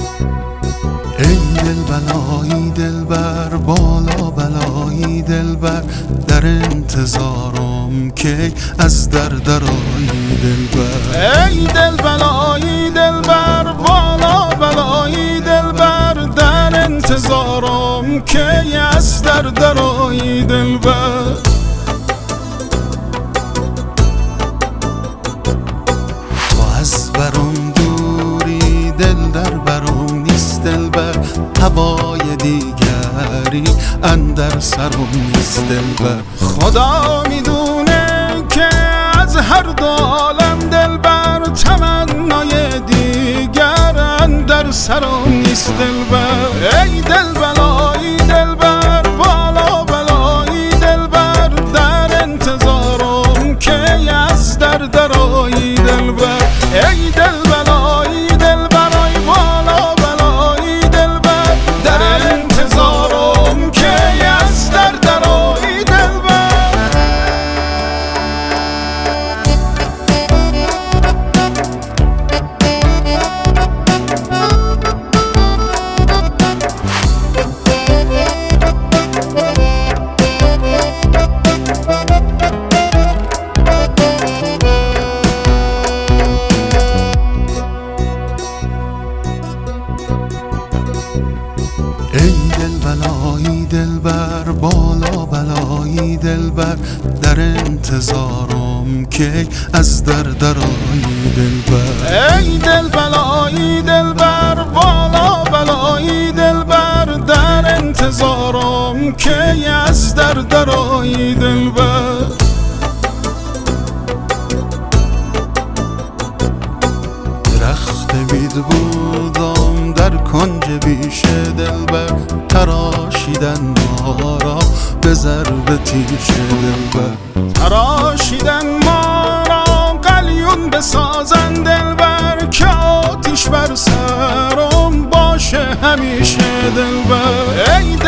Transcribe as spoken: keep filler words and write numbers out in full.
ای دل بلایی دلبر، بالا بلایی دلبر، در انتظارم کی از در درایی دلبر. ای دل بلایی دلبر، بالا بلایی دلبر، در انتظارم کی از در درایی دلبر. تو از برم دوری دل در برم نیست دلبر، هوای دیگری اندر سرم نیست دلبر. خدا میدونه که از هر دو عالم دلبر، تمنای دیگر اندر سرم نیست دلبر. ای دل بلایی دلبر، بالا بلایی دلبر، در انتظارم که از در درایی دلبر. ای دل بلایی دلبر، ای بالا بلایی دلبر، در انتظارم که از در درایی دلبر. ای دل بلایی دلبر، بالا بلایی دلبر، در انتظارم کی از در درایی دلبر. ای دل بلایی دلبر، بالا بلایی دلبر، در انتظارم که از در درایی دلبر. درخت بید بودم در کنج بیش دلبر، تراشیدن ما را به ضرب تیش دلبر. تراشیدن ما را قلیون بسازن دلبر، که آتیش بر سرم باشه همیشه دلبر. ای